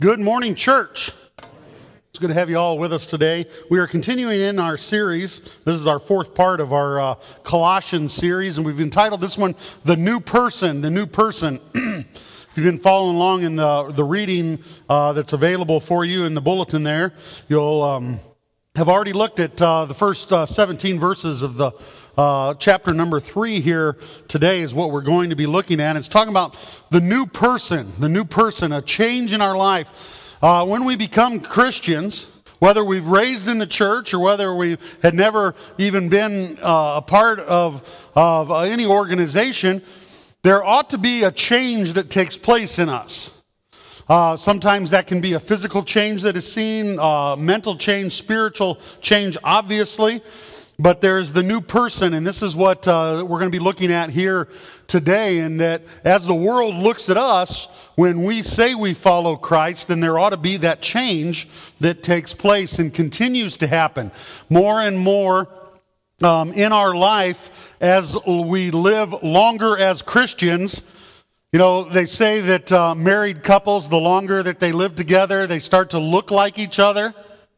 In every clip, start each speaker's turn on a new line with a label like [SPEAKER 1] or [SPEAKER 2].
[SPEAKER 1] Good morning, church. It's good to have you all with us today. We are continuing in our series. This is our fourth part of our Colossians series, and we've entitled this one, The New Person, The New Person. If you've been following along in the reading that's available for you in the bulletin there, you'll have already looked at the first 17 verses of the chapter number 3 here today is what we're going to be looking at. It's talking about the new person, a change in our life. When we become Christians, whether we've raised in the church or whether we had never even been a part of any organization, there ought to be a change that takes place in us. Sometimes that can be a physical change that is seen, mental change, spiritual change, obviously. But there's the new person, and this is what we're going to be looking at here today, and that as the world looks at us, when we say we follow Christ, then there ought to be that change that takes place and continues to happen more and more in our life as we live longer as Christians. You know, they say that married couples, the longer that they live together, they start to look like each other.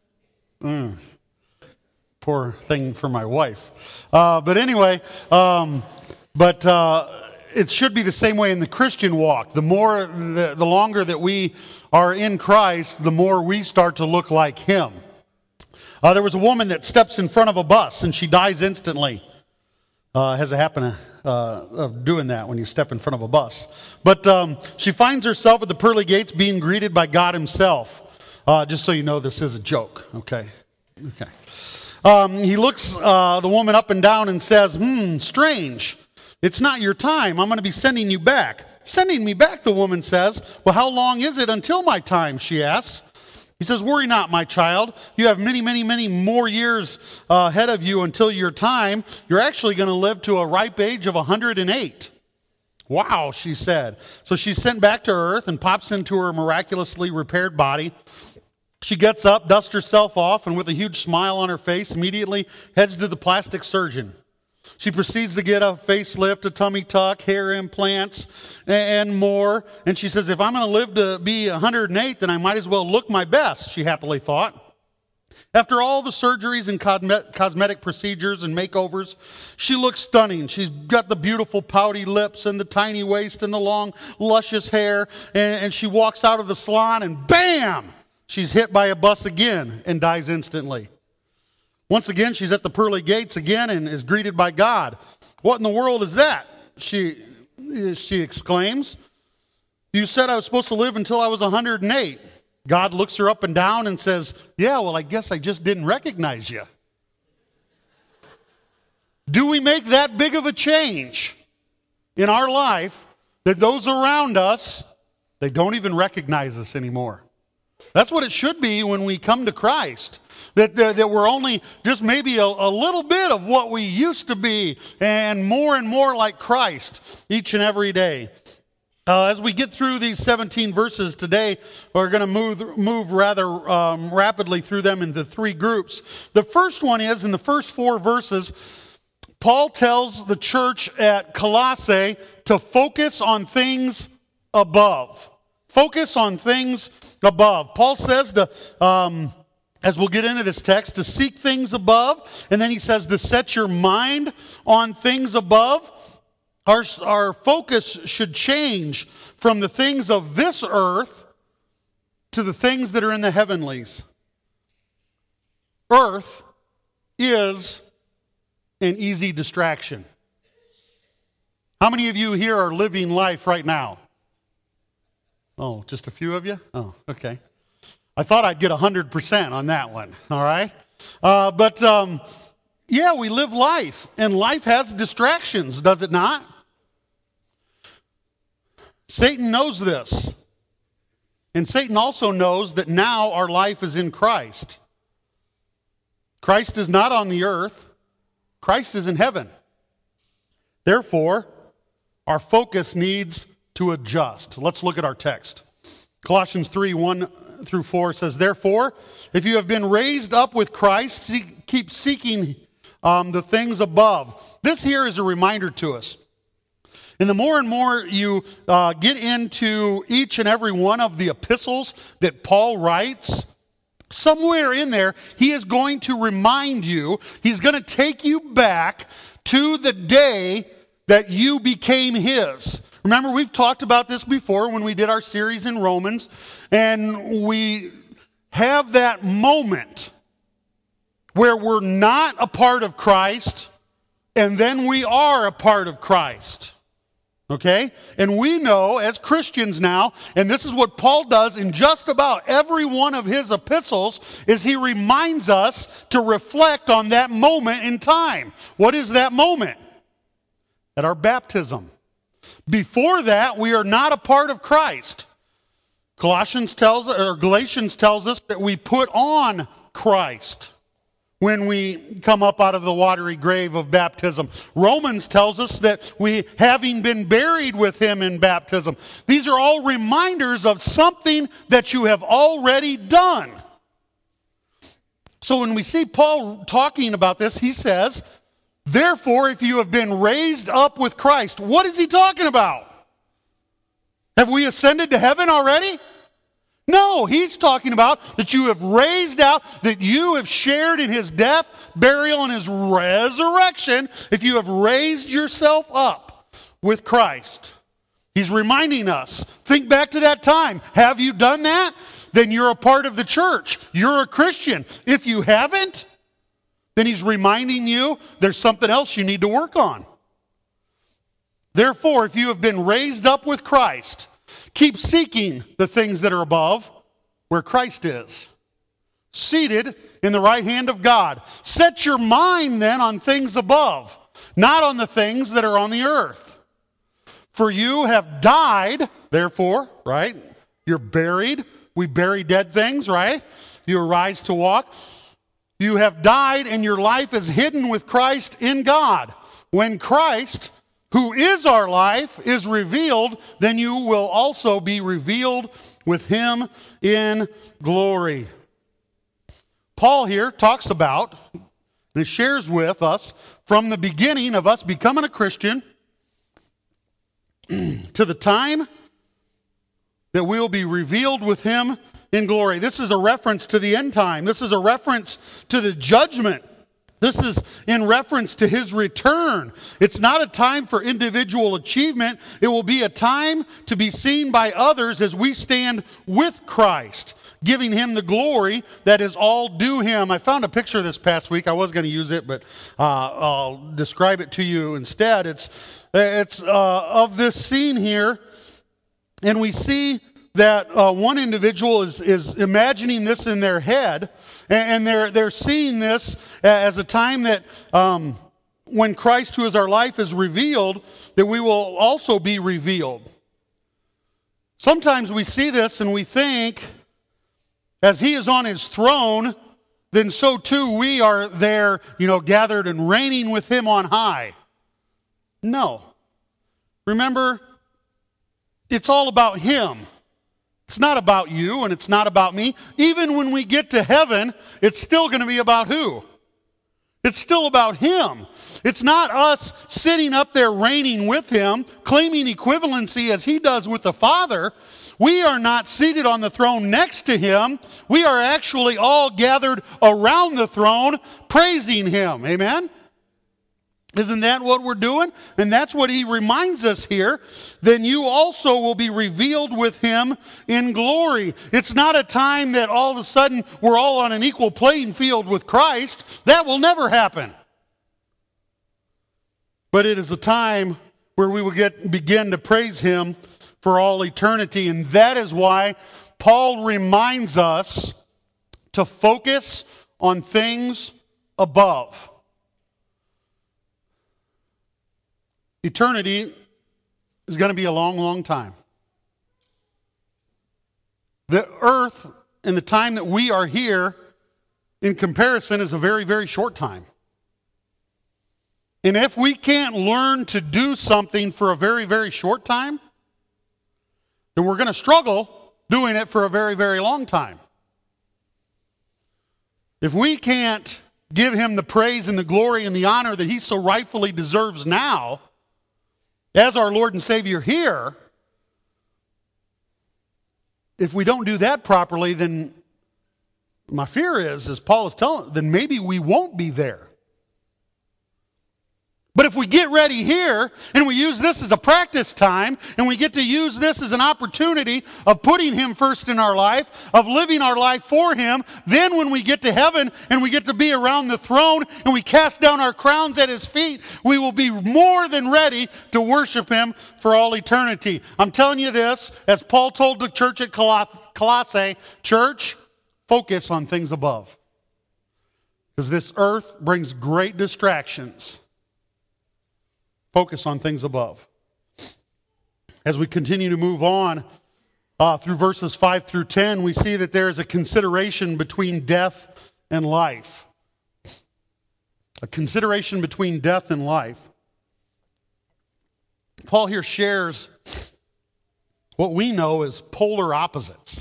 [SPEAKER 1] Poor thing for my wife. But anyway, it should be the same way in the Christian walk. The longer that we are in Christ, the more we start to look like Him. There was a woman that steps in front of a bus and she dies instantly. Has a habit of doing that when you step in front of a bus. But she finds herself at the pearly gates being greeted by God Himself. Just so you know, this is a joke. Okay. He looks the woman up and down and says, strange. It's not your time. I'm going to be sending you back. Sending me back, the woman says. Well, how long is it until my time, she asks. He says, worry not, my child. You have many, many, many more years ahead of you until your time. You're actually going to live to a ripe age of 108. Wow, she said. So she's sent back to earth and pops into her miraculously repaired body. She gets up, dusts herself off, and with a huge smile on her face, immediately heads to the plastic surgeon. She proceeds to get a facelift, a tummy tuck, hair implants, and more. And she says, if I'm going to live to be 108, then I might as well look my best, she happily thought. After all the surgeries and cosmetic procedures and makeovers, she looks stunning. She's got the beautiful pouty lips and the tiny waist and the long, luscious hair. And she walks out of the salon and bam! She's hit by a bus again and dies instantly. Once again, she's at the pearly gates again and is greeted by God. What in the world is that? She exclaims. You said I was supposed to live until I was 108. God looks her up and down and says, yeah, well, I guess I just didn't recognize you. Do we make that big of a change in our life that those around us, they don't even recognize us anymore? That's what it should be when we come to Christ. That we're only just maybe a little bit of what we used to be and more like Christ each and every day. As we get through these 17 verses today, we're going to move rather rapidly through them into 3 groups. The first one is, in the first 4 verses, Paul tells the church at Colossae to focus on things above. Focus on things above. Paul says to, as we'll get into this text, to seek things above. And then he says to set your mind on things above. Our focus should change from the things of this earth to the things that are in the heavenlies. Earth is an easy distraction. How many of you here are living life right now? Oh, just a few of you? Oh, okay. I thought I'd get 100% on that one, all right? Yeah, we live life, and life has distractions, does it not? Satan knows this. And Satan also knows that now our life is in Christ. Christ is not on the earth. Christ is in heaven. Therefore, our focus needs to adjust. Let's look at our text. Colossians 3, 1 through 4 says, therefore, if you have been raised up with Christ, keep seeking the things above. This here is a reminder to us. And the more and more you get into each and every one of the epistles that Paul writes, somewhere in there, he is going to remind you, he's going to take you back to the day that you became his. Remember, we've talked about this before when we did our series in Romans, and we have that moment where we're not a part of Christ, and then we are a part of Christ. Okay? And we know as Christians now, and this is what Paul does in just about every one of his epistles, is he reminds us to reflect on that moment in time. What is that moment? At our baptism. Before that, we are not a part of Christ. Galatians tells us that we put on Christ when we come up out of the watery grave of baptism. Romans tells us that we, having been buried with him in baptism. These are all reminders of something that you have already done. So when we see Paul talking about this, he says, therefore, if you have been raised up with Christ, what is he talking about? Have we ascended to heaven already? No, he's talking about that you have raised out, that you have shared in his death, burial, and his resurrection, if you have raised yourself up with Christ. He's reminding us, think back to that time. Have you done that? Then you're a part of the church. You're a Christian. If you haven't, then he's reminding you there's something else you need to work on. Therefore, if you have been raised up with Christ, keep seeking the things that are above, where Christ is, seated in the right hand of God. Set your mind then on things above, not on the things that are on the earth. For you have died, therefore, right? You're buried. We bury dead things, right? You arise to walk. You have died, and your life is hidden with Christ in God. When Christ, who is our life, is revealed, then you will also be revealed with him in glory. Paul here talks about and shares with us from the beginning of us becoming a Christian to the time that we will be revealed with him in glory. This is a reference to the end time. This is a reference to the judgment. This is in reference to his return. It's not a time for individual achievement. It will be a time to be seen by others as we stand with Christ, giving him the glory that is all due him. I found a picture this past week. I was going to use it, but I'll describe it to you instead. It's of this scene here, and we see that one individual is imagining this in their head, and they're seeing this as a time that when Christ, who is our life, is revealed, that we will also be revealed. Sometimes we see this and we think, as he is on his throne, then so too we are there, gathered and reigning with him on high. No. Remember, it's all about him. It's not about you, and it's not about me. Even when we get to heaven, it's still going to be about who? It's still about him. It's not us sitting up there reigning with him, claiming equivalency as he does with the Father. We are not seated on the throne next to him. We are actually all gathered around the throne, praising him. Amen? Isn't that what we're doing? And that's what he reminds us here. Then you also will be revealed with him in glory. It's not a time that all of a sudden we're all on an equal playing field with Christ. That will never happen. But it is a time where we will begin to praise him for all eternity. And that is why Paul reminds us to focus on things above. Eternity is going to be a long, long time. The earth and the time that we are here, in comparison, is a very, very short time. And if we can't learn to do something for a very, very short time, then we're going to struggle doing it for a very, very long time. If we can't give him the praise and the glory and the honor that he so rightfully deserves now, as our Lord and Savior here, if we don't do that properly, then my fear is, as Paul is telling, then maybe we won't be there. But if we get ready here and we use this as a practice time and we get to use this as an opportunity of putting Him first in our life, of living our life for Him, then when we get to heaven and we get to be around the throne and we cast down our crowns at His feet, we will be more than ready to worship Him for all eternity. I'm telling you this, as Paul told the church at Colossae, church, focus on things above. Because this earth brings great distractions. Focus on things above. As we continue to move on through verses 5 through 10, we see that there is a consideration between death and life. A consideration between death and life. Paul here shares what we know as polar opposites.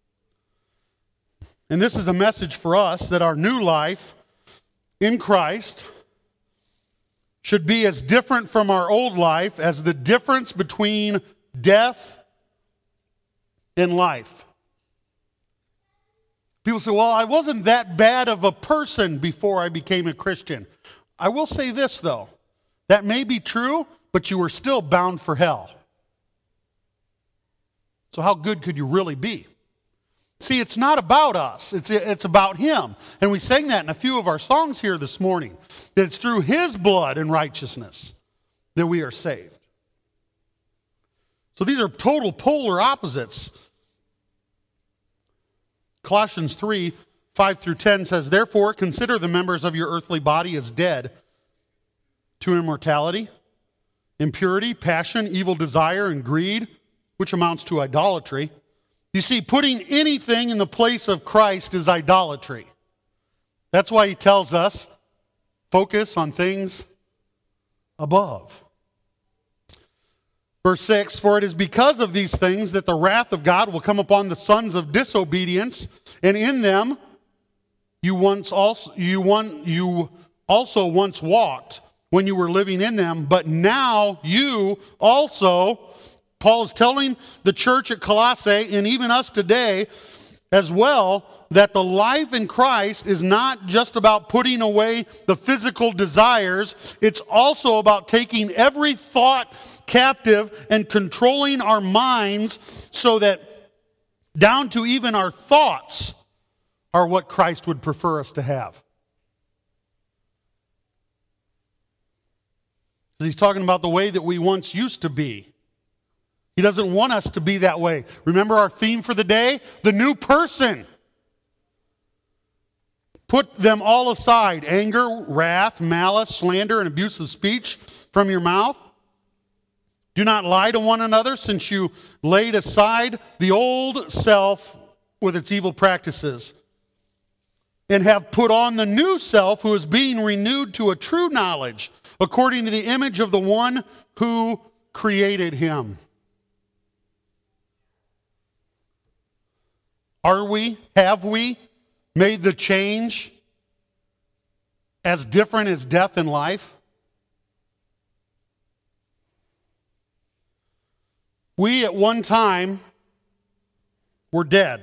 [SPEAKER 1] And this is a message for us that our new life in Christ should be as different from our old life as the difference between death and life. People say, well, I wasn't that bad of a person before I became a Christian. I will say this, though. That may be true, but you were still bound for hell. So how good could you really be? See, it's not about us. It's about Him. And we sang that in a few of our songs here this morning. That it's through His blood and righteousness that we are saved. So these are total polar opposites. Colossians 3, 5 through 10 says, therefore, consider the members of your earthly body as dead to immortality, impurity, passion, evil desire, and greed, which amounts to idolatry. You see, putting anything in the place of Christ is idolatry. That's why he tells us, focus on things above. Verse 6, for it is because of these things that the wrath of God will come upon the sons of disobedience, and in them you also once walked when you were living in them, but now you also... Paul is telling the church at Colossae, and even us today as well, that the life in Christ is not just about putting away the physical desires. It's also about taking every thought captive and controlling our minds so that down to even our thoughts are what Christ would prefer us to have. He's talking about the way that we once used to be. He doesn't want us to be that way. Remember our theme for the day? The new person. Put them all aside. Anger, wrath, malice, slander, and abusive speech from your mouth. Do not lie to one another, since you laid aside the old self with its evil practices, and have put on the new self, who is being renewed to a true knowledge, according to the image of the one who created him. Have we made the change as different as death and life? We at one time were dead.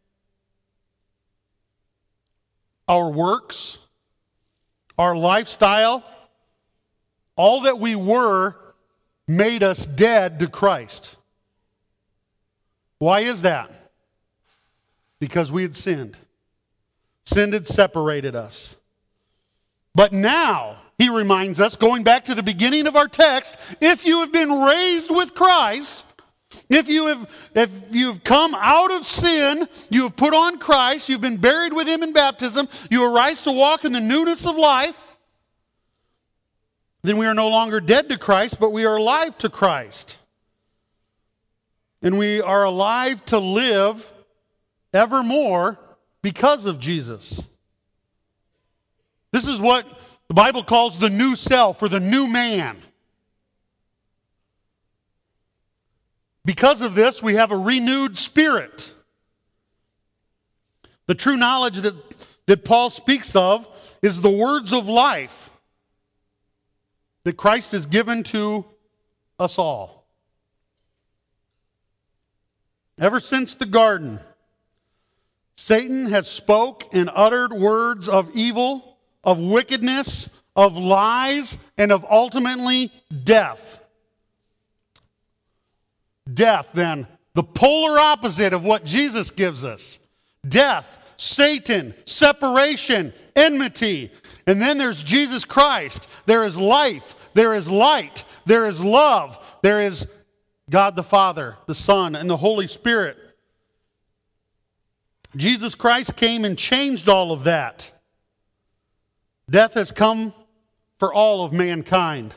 [SPEAKER 1] Our works, our lifestyle, all that we were made us dead to Christ. Why is that? Because we had sinned. Sin had separated us. But now, he reminds us, going back to the beginning of our text, if you have been raised with Christ, if you've come out of sin, you have put on Christ, you've been buried with him in baptism, you arise to walk in the newness of life, then we are no longer dead to Christ, but we are alive to Christ. And we are alive to live evermore because of Jesus. This is what the Bible calls the new self or the new man. Because of this, we have a renewed spirit. The true knowledge that Paul speaks of is the words of life that Christ has given to us all. Ever since the garden, Satan has spoke and uttered words of evil, of wickedness, of lies, and of ultimately death. Death, then, the polar opposite of what Jesus gives us. Death, Satan, separation, enmity. And then there's Jesus Christ. There is life. There is light. There is love. There is God the Father, the Son, and the Holy Spirit. Jesus Christ came and changed all of that. Death has come for all of mankind.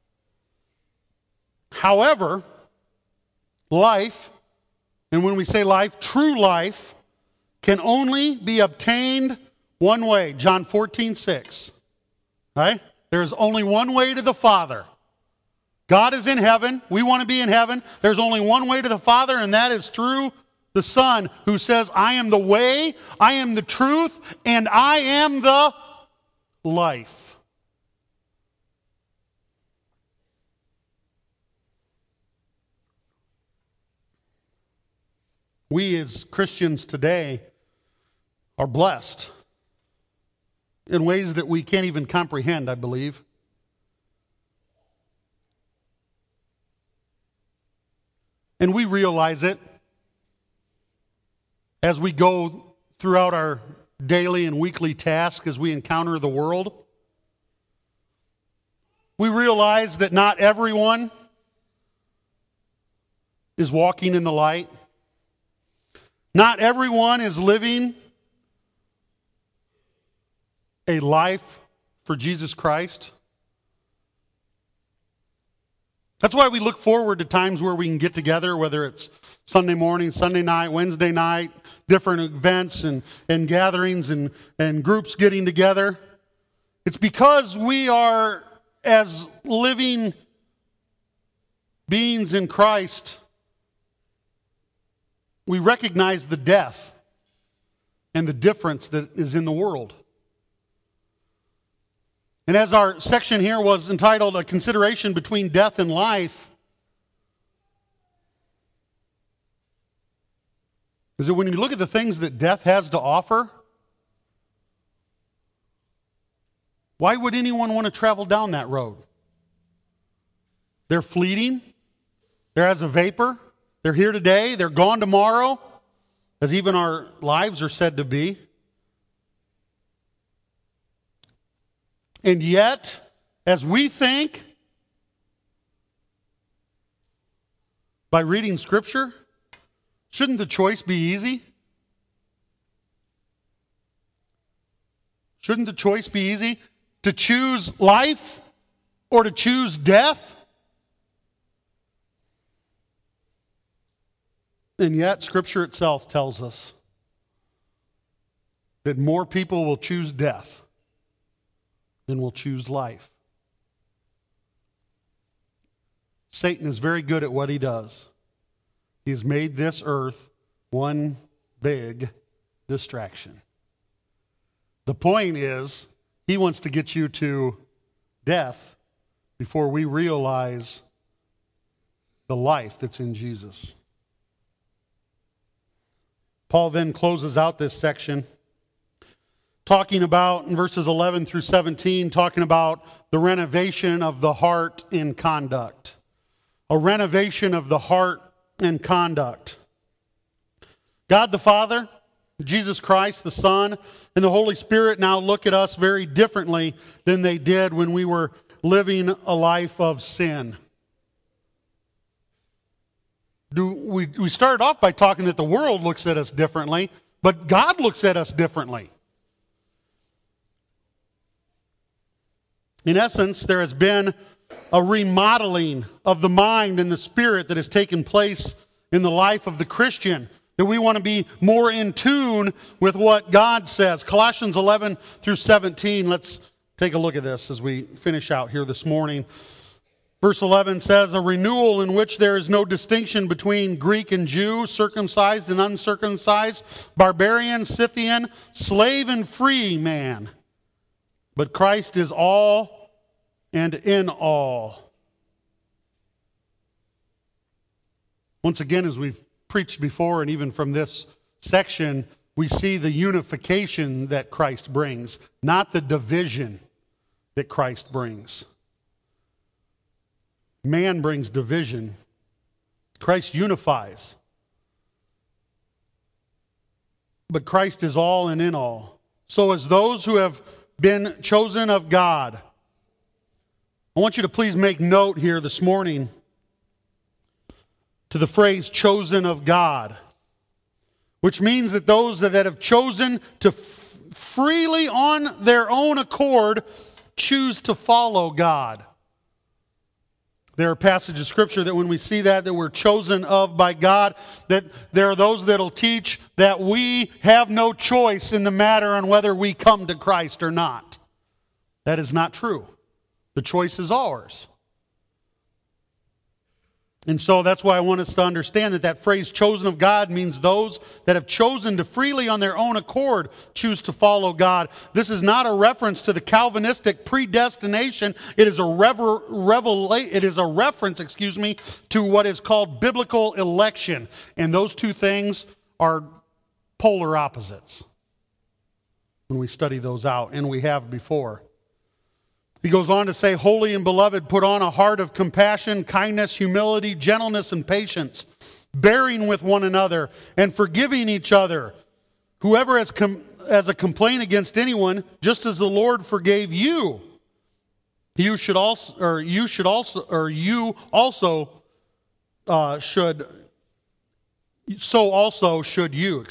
[SPEAKER 1] However, life, and when we say life, true life, can only be obtained one way. John 14:6. Right? There is only one way to the Father. God is in heaven. We want to be in heaven. There's only one way to the Father, and that is through the Son, who says, I am the way, I am the truth, and I am the life. We as Christians today are blessed in ways that we can't even comprehend, I believe. And we realize it as we go throughout our daily and weekly tasks, as we encounter the world. We realize that not everyone is walking in the light. Not everyone is living a life for Jesus Christ. That's why we look forward to times where we can get together, whether it's Sunday morning, Sunday night, Wednesday night, different events and gatherings and groups getting together. It's because we are, as living beings in Christ, we recognize the death and the difference that is in the world. And as our section here was entitled, A Consideration Between Death and Life, is that when you look at the things that death has to offer, why would anyone want to travel down that road? They're fleeting. They're as a vapor. They're here today. They're gone tomorrow, as even our lives are said to be. And yet, as we think, by reading Scripture, shouldn't the choice be easy? Shouldn't the choice be easy? To choose life or to choose death? And yet, Scripture itself tells us that more people will choose death than will choose life. Satan is very good at what he does. He has made this earth one big distraction. The point is, he wants to get you to death before we realize the life that's in Jesus. Paul then closes out this section talking about, in verses 11 through 17, talking about the renovation of the heart and conduct. A renovation of the heart and conduct. God the Father, Jesus Christ the Son, and the Holy Spirit now look at us very differently than they did when we were living a life of sin. We started off by talking that the world looks at us differently, but God looks at us differently. In essence, there has been a remodeling of the mind and the spirit that has taken place in the life of the Christian, that we want to be more in tune with what God says. Colossians 11 through 17, let's take a look at this as we finish out here this morning. Verse 11 says, a renewal in which there is no distinction between Greek and Jew, circumcised and uncircumcised, barbarian, Scythian, slave and free man. But Christ is all and in all. Once again, as we've preached before, and even from this section, we see the unification that Christ brings, not the division that Christ brings. Man brings division. Christ unifies. But Christ is all and in all. So as those who have been chosen of God, I want you to please make note here this morning to the phrase chosen of God, which means that those that have chosen to freely on their own accord choose to follow God. There are passages of Scripture that when we see that we're chosen of by God, that there are those that will teach that we have no choice in the matter on whether we come to Christ or not. That is not true. The choice is ours. And so that's why I want us to understand that phrase chosen of God means those that have chosen to freely on their own accord choose to follow God. This is not a reference to the Calvinistic predestination. It is a reference, to what is called biblical election. And those two things are polar opposites when we study those out, and we have before. He goes on to say, holy and beloved, put on a heart of compassion, kindness, humility, gentleness, and patience, bearing with one another and forgiving each other. Whoever has a complaint against anyone, just as the Lord forgave you, you also should you.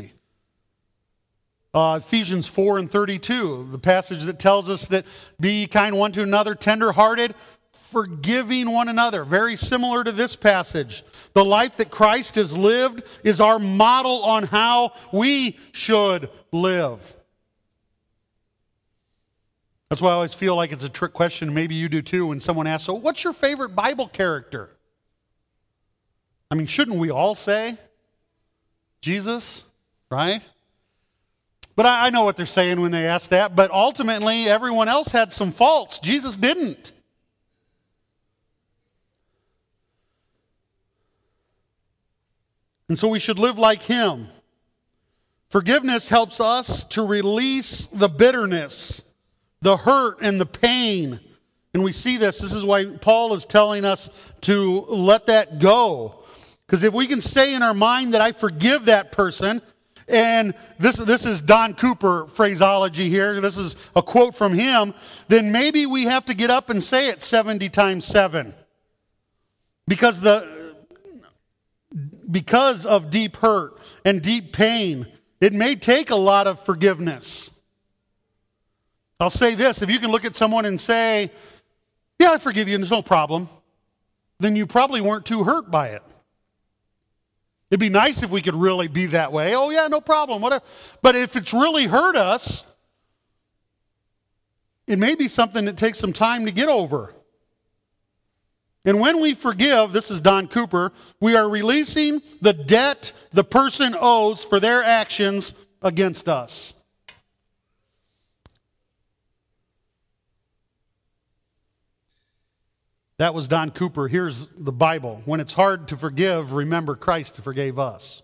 [SPEAKER 1] Ephesians 4:32, the passage that tells us that be ye kind one to another, tender-hearted, forgiving one another. Very similar to this passage. The life that Christ has lived is our model on how we should live. That's why I always feel like it's a trick question. Maybe you do too when someone asks, so what's your favorite Bible character? I mean, shouldn't we all say Jesus, right? But I know what they're saying when they ask that. But ultimately, everyone else had some faults. Jesus didn't. And so we should live like him. Forgiveness helps us to release the bitterness, the hurt, and the pain. And we see this. This is why Paul is telling us to let that go. Because if we can say in our mind that I forgive that person, and this is Don Cooper phraseology here, this is a quote from him, then maybe we have to get up and say it 70 times 7. Because of deep hurt and deep pain, it may take a lot of forgiveness. I'll say this, if you can look at someone and say, yeah, I forgive you, and there's no problem, then you probably weren't too hurt by it. It'd be nice if we could really be that way. Oh, yeah, no problem, whatever. But if it's really hurt us, it may be something that takes some time to get over. And when we forgive, this is Don Cooper, we are releasing the debt the person owes for their actions against us. That was Don Cooper. Here's the Bible. When it's hard to forgive, remember Christ forgave us.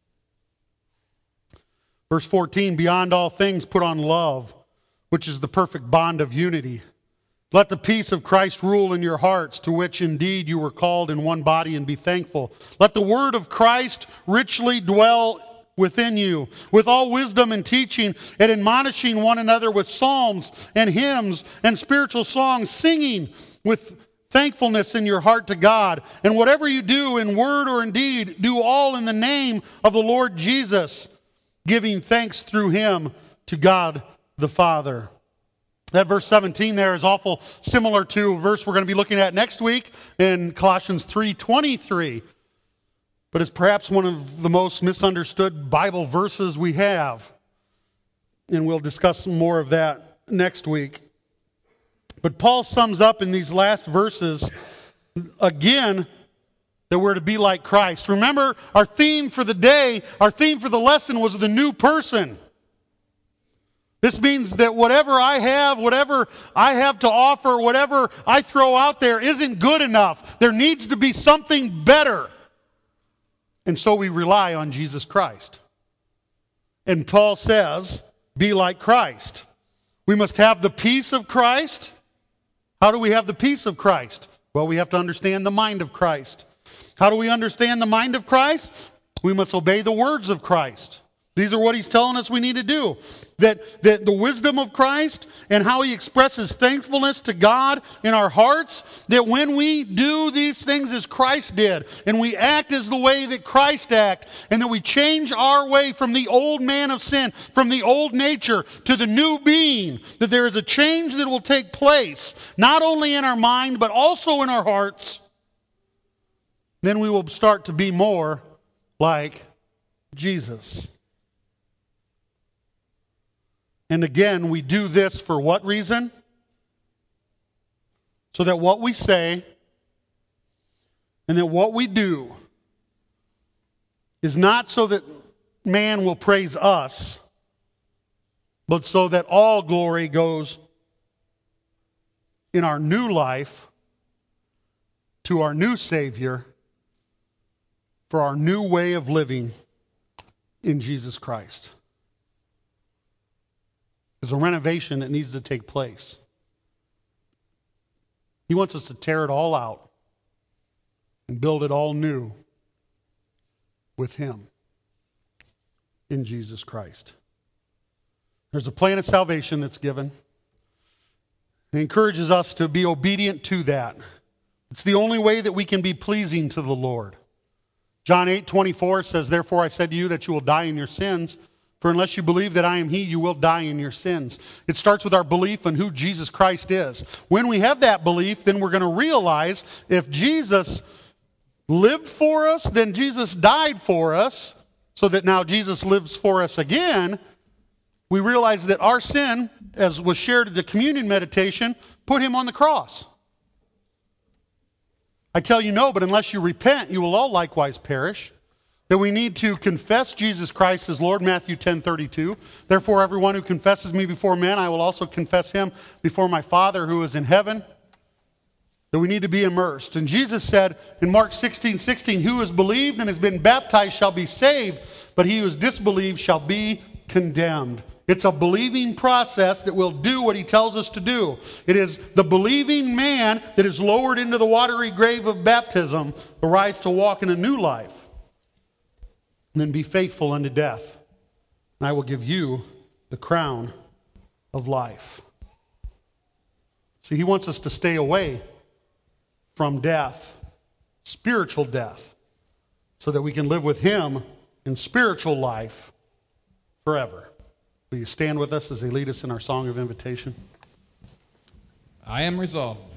[SPEAKER 1] Verse 14, beyond all things put on love, which is the perfect bond of unity. Let the peace of Christ rule in your hearts, to which indeed you were called in one body, and be thankful. Let the word of Christ richly dwell within you, with all wisdom and teaching, and admonishing one another with psalms and hymns and spiritual songs, singing with thankfulness in your heart to God. And whatever you do in word or in deed, do all in the name of the Lord Jesus, giving thanks through him to God the Father. That verse 17 there is awful similar to a verse we're going to be looking at next week in Colossians 3:23. But it's perhaps one of the most misunderstood Bible verses we have. And we'll discuss some more of that next week. But Paul sums up in these last verses, again, that we're to be like Christ. Remember, our theme for the day, our theme for the lesson was the new person. This means that whatever I have to offer, whatever I throw out there isn't good enough. There needs to be something better. And so we rely on Jesus Christ. And Paul says, be like Christ. We must have the peace of Christ. How do we have the peace of Christ? Well, we have to understand the mind of Christ. How do we understand the mind of Christ? We must obey the words of Christ. These are what he's telling us we need to do. That the wisdom of Christ and how he expresses thankfulness to God in our hearts, that when we do these things as Christ did, and we act as the way that Christ acted, and that we change our way from the old man of sin, from the old nature to the new being, that there is a change that will take place, not only in our mind, but also in our hearts, then we will start to be more like Jesus. And again, we do this for what reason? So that what we say and that what we do is not so that man will praise us, but so that all glory goes in our new life to our new Savior for our new way of living in Jesus Christ. There's a renovation that needs to take place. He wants us to tear it all out and build it all new with him in Jesus Christ. There's a plan of salvation that's given. It encourages us to be obedient to that. It's the only way that we can be pleasing to the Lord. John 8:24 says, therefore I said to you that you will die in your sins. For unless you believe that I am he, you will die in your sins. It starts with our belief in who Jesus Christ is. When we have that belief, then we're going to realize if Jesus lived for us, then Jesus died for us, so that now Jesus lives for us again. We realize that our sin, as was shared at the communion meditation, put him on the cross. I tell you no, but unless you repent, you will all likewise perish. That we need to confess Jesus Christ as Lord, Matthew 10:32. Therefore, everyone who confesses me before men, I will also confess him before my Father who is in heaven. That we need to be immersed. And Jesus said in Mark 16:16, who has believed and has been baptized shall be saved, but he who has disbelieved shall be condemned. It's a believing process that will do what he tells us to do. It is the believing man that is lowered into the watery grave of baptism, arise to walk in a new life. And then be faithful unto death, and I will give you the crown of life. See, he wants us to stay away from death, spiritual death, so that we can live with him in spiritual life forever. Will you stand with us as they lead us in our song of invitation?
[SPEAKER 2] I am resolved